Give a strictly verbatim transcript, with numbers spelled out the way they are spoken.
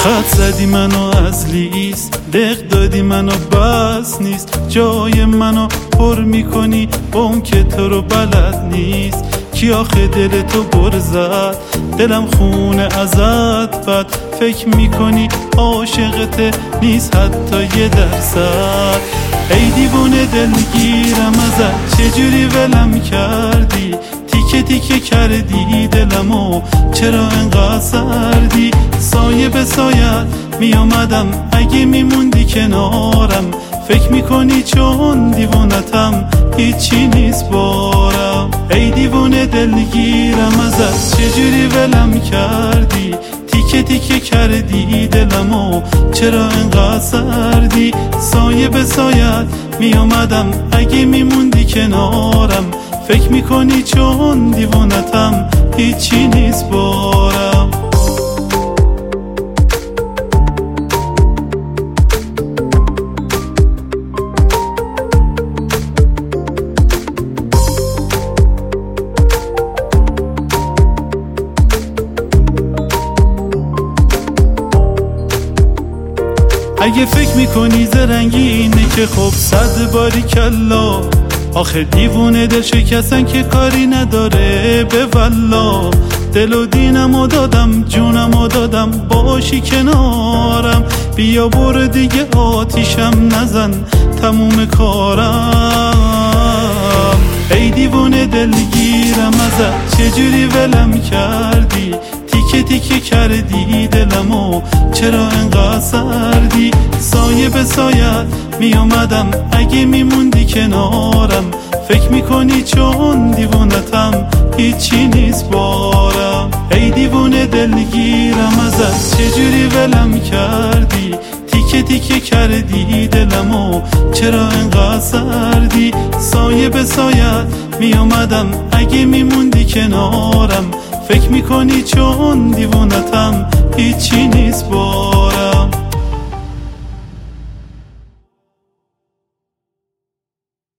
خط زدی منو از لیست، دق دادی منو بس نیست، جای منو پر میکنی با اون که تو رو بلد نیست. کی آخه دل تو بر زد، دلم خونه ازت بد، فکر میکنی عاشقته نیست حتی یه درصد. ای دیوونه دلگیرم ازت، چجوری ولم کردی، تیکه تیکه کردی دلمو، چرا انقدر سردی؟ سایه به سایت میامدم اگه میموندی کنارم، فکر میکنی چون دیوونتم هیچی نیست بارم. ای دیوونه دلگیرم ازت، چجوری ولم کردی، تیکه تیکه کردی دلمو، چرا انقدر سردی؟ سایه به سایت میامدم اگه میموندی کنارم، فکر میکنی چون دیوونتم هیچی نیست بارم. اگه فکر میکنی زرنگینه که خب صد باری کلا، آخه دیوونه دل شکستن که کاری نداره به والله. دل و دینمو دادم جونمو دادم باشی کنارم، بیا برو دیگه آتیشم نزن تموم کارم. ای دیوونه دلگیرم ازت، چجوری ولم کردی، تیکه تیکه کردی دلمو، چرا انقدر سردی؟ سایه به سایت میامدم اگه میموندی کنارم، فکر میکنی چون دیوونتم هیچی نیست بارم. ای دیوونه دلگیرم ازت، چجوری ولم کردی، تیکه تیکه کردی دلمو، چرا انقدر سردی؟ سایه به سایت میامدم اگه میموندی کنارم، فکر میکنی چون دیوونتم هیچی نیست بارم.